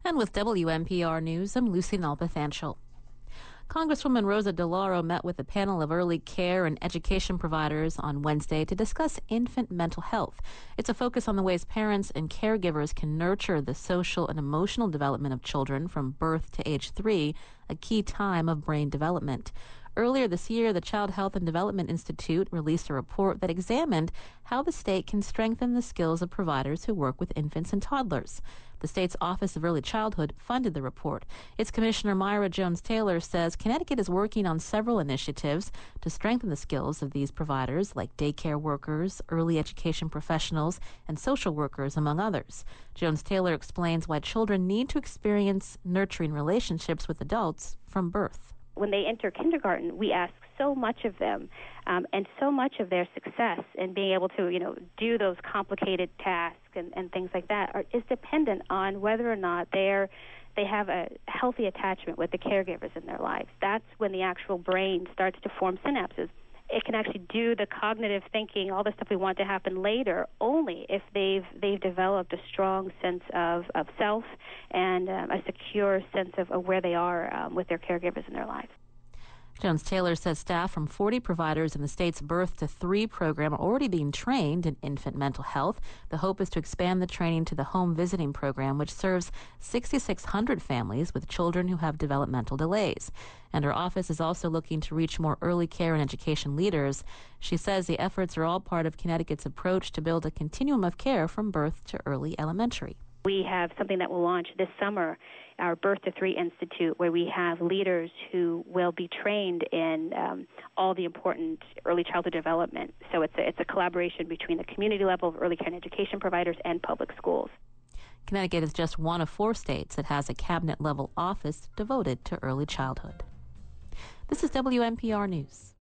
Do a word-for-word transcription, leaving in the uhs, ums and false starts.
And with W N P R News, I'm Lucy Nalpathanchel. Congresswoman Rosa DeLauro met with a panel of early care and education providers on Wednesday to discuss infant mental health. It's a focus on the ways parents and caregivers can nurture the social and emotional development of children from birth to age three, a key time of brain development. Earlier this year, the Child Health and Development Institute released a report that examined how the state can strengthen the skills of providers who work with infants and toddlers. The state's Office of Early Childhood funded the report. Its Commissioner Myra Jones-Taylor says Connecticut is working on several initiatives to strengthen the skills of these providers, like daycare workers, early education professionals, and social workers, among others. Jones-Taylor explains why children need to experience nurturing relationships with adults from birth. When they enter kindergarten, we ask so much of them, um, and so much of their success in being able to, you know, do those complicated tasks and, and things like that are, is dependent on whether or not they're they have a healthy attachment with the caregivers in their lives. That's when the actual brain starts to form synapses. It can actually do the cognitive thinking, all the stuff we want to happen later, only if they've they've developed a strong sense of, of self and um, a secure sense of, of where they are um, with their caregivers in their lives. Jones-Taylor says staff from forty providers in the state's Birth to Three program are already being trained in infant mental health. The hope is to expand the training to the home visiting program, which serves six thousand six hundred families with children who have developmental delays. And her office is also looking to reach more early care and education leaders. She says the efforts are all part of Connecticut's approach to build a continuum of care from birth to early elementary. We have something that will launch this summer, our Birth to Three Institute, where we have leaders who will be trained in um, all the important early childhood development. So it's a, it's a collaboration between the community level of early care and education providers and public schools. Connecticut is just one of four states that has a cabinet-level office devoted to early childhood. This is W N P R News.